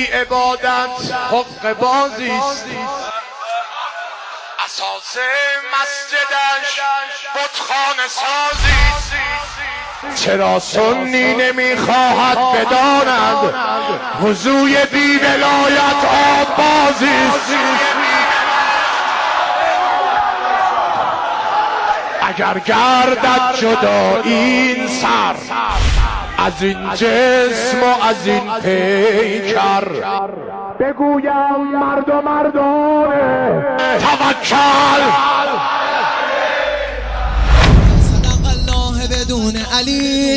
عبادت حق بازیست، اساس مسجدش بتخانه سازیست. چرا سنی نمیخواهد بداند وضوی بی ولایت آب بازیست؟ اگر گردد جدا این سر از این جسم و از این پیکر، بگویم مرد و مردانه توکل. صدق الله بدون علی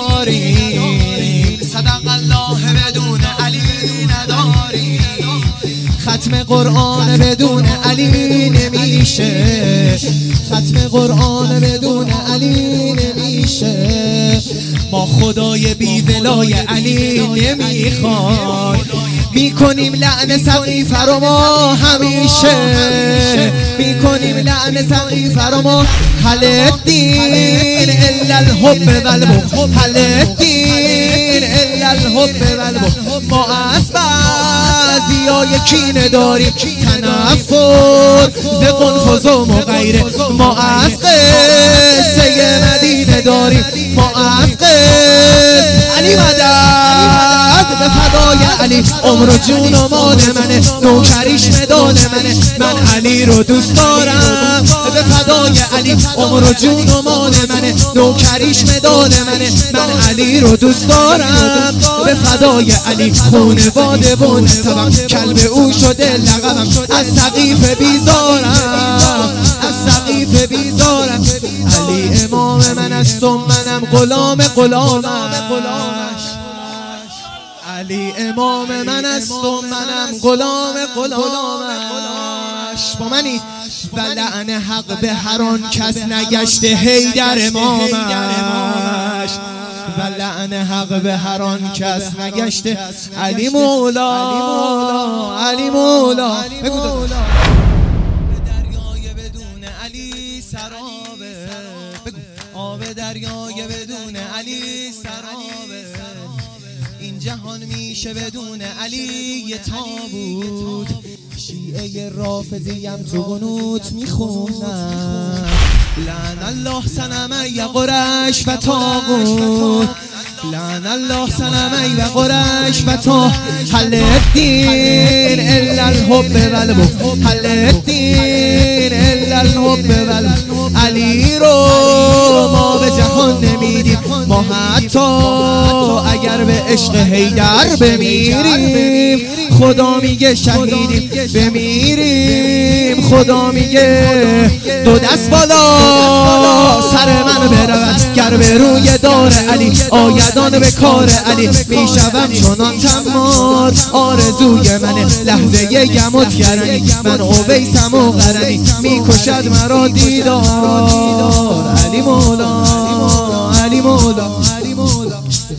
نداریم، صدق الله بدون علی نداریم، ختم قرآن بدون علی نمیشه، ختم قرآن بدون علی نمیشه. ما خدای بی ولای علی نمیخواد، میکنیم لعن سقیفه رو ما همیشه، میکنیم لعن سقیفه رو ما. هل الدین الا الحب والبغض، هل الدین الا الحب والبغض. ما از بعضیای کینه داریم تنفر ز قنفذ و غیره، ما از قصه مدینه داریم، ما از قصه علی مدد به فدای علی. عمر و جون و مال منه، نوکریش مدال منه، من علی رو دوست دارم به فدای علی. عمر و جون و مال منه، نوکریش مدال منه، من علی رو دوست دارم به فدای علی. خونواده و نسبم کلب او شده لقبم، از سقیفه بیزارم، از سقیفه بیزارم. علی امام من است و منم غلام غلامش، علی امام من است و منم غلام غلامش. با منی و لعن حق به هر آن کس نگشته حیدر امامش، و لعن حق به هر آن کس نگشته علی مولا، علی مولا. بگو به دریای بدون علی سرابه، بگو آب دریای بدون علی سرابه. این جهان میشه بدون علی یه تابوت. شیعه رافضیم تو قنوت میخونن لعن الله صنمی قریش و طاغوت، لعن الله صنمی و قریش و طاغوت. هل الدین الا الحب والبغض، هل الدین الا الحب والبغض. علی رو ما به جهان نمیدیم، ما حتی اگر به عشق حیدر بمیریم خدا میگه شهیدیم، بمیریم خدا میگه دو دست بالا سر من برود، گر به روی دار علی آیدان به کار علی. میشوم چنان تمام آرزوی منه، لحظه گم و گرمی من اویسم و قرنی، میکشد مرا دیدار علی مولا، علی مولا، علی مولا.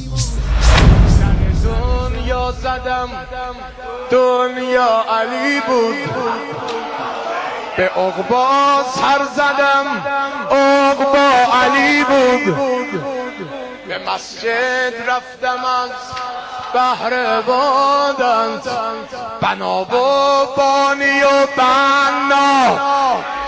دنیا زدم دنیا علی بود، به عقبا سر زدم عقبا علی بود. به مسجد رفتم از بهر عبادت، بنا و بانی و بنا